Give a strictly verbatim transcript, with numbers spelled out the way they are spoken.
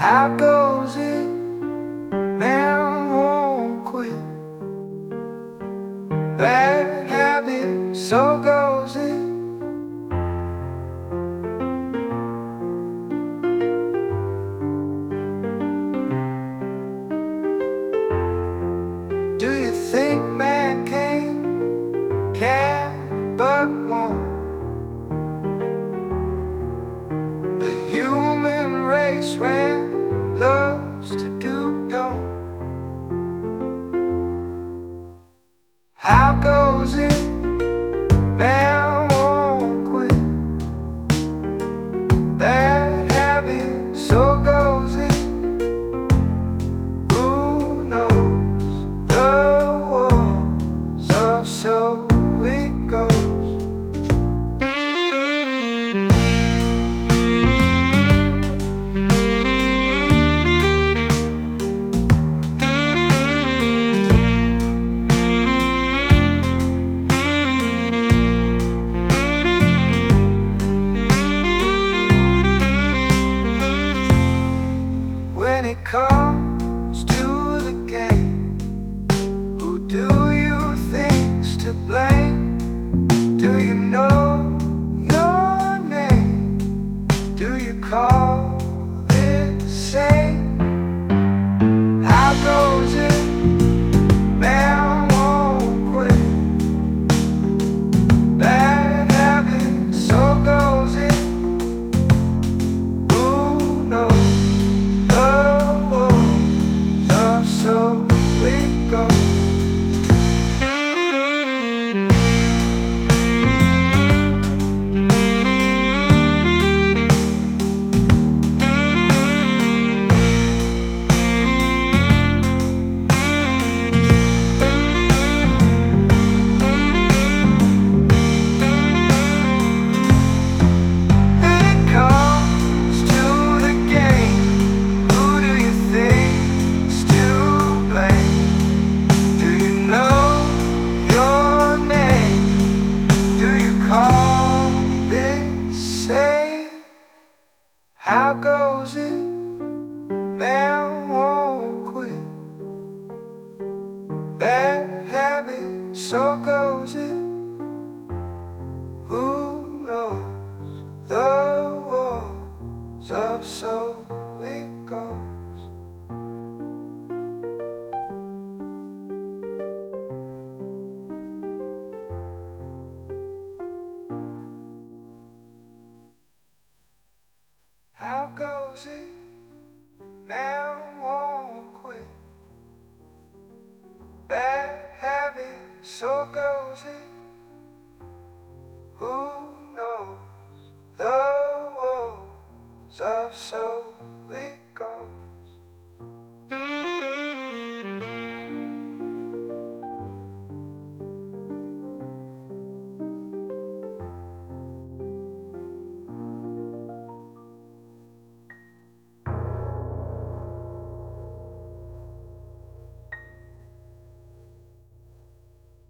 How goes it? Man won't quit. Bad habit, so goes it. Do you think man can, can but won't? The human race ran, loves to do, don't. How goes it? Man won't quit. Bad habit, so goes it. Who knows the walls of so it goes. When it comes to the game, who do you think's to blame? Do you know your name? Do you call it same? How goes it? Man won't quit. Bad habit, so goes it. Who knows? So it goes. How goes it? Man won't quit. Bad habit, so goes it. Who knows the walls of so it goes. How goes it? Man won't quit. Bad habit, so goes it. Who